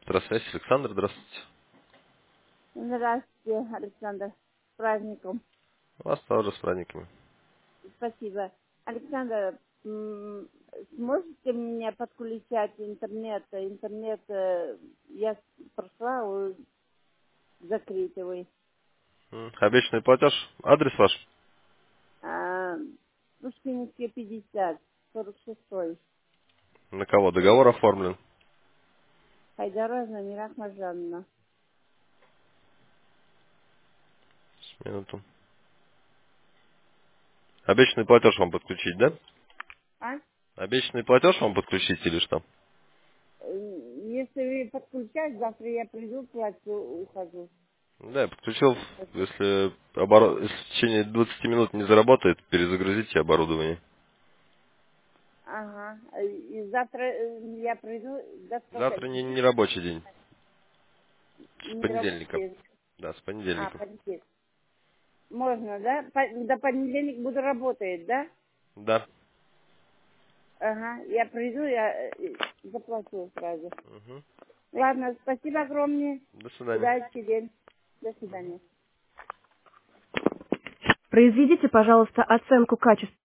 Здравствуйте, Александр, здравствуйте. Здравствуйте, Александр. С праздником. Вас тоже с праздниками. Спасибо. Александр, сможете мне подключать интернет? Интернет я прошла, закрытый вы. Обещанный платеж. Адрес ваш? А, Пушкинский 50, 46. На кого? Договор оформлен? Хайдарова Замира Ахмаджановна. С минуту. Обещанный платеж вам подключить, да? А? Обещанный платеж вам подключить или что? Если вы подключать, завтра я приду, плачу, ухожу. Да, я подключил. Если в течение 20 минут не заработает, перезагрузите оборудование. Ага. И завтра я приду, до сколько? Завтра не рабочий день. С Не понедельника. работает. Да, с А, понедельника. понедельник. Можно, да? До понедельника буду работать, да? Да. Ага, я приду, я заплачу сразу. Мгм. Ладно, спасибо огромное. До свидания. Удачи день. До свидания. Произведите, пожалуйста, оценку качества.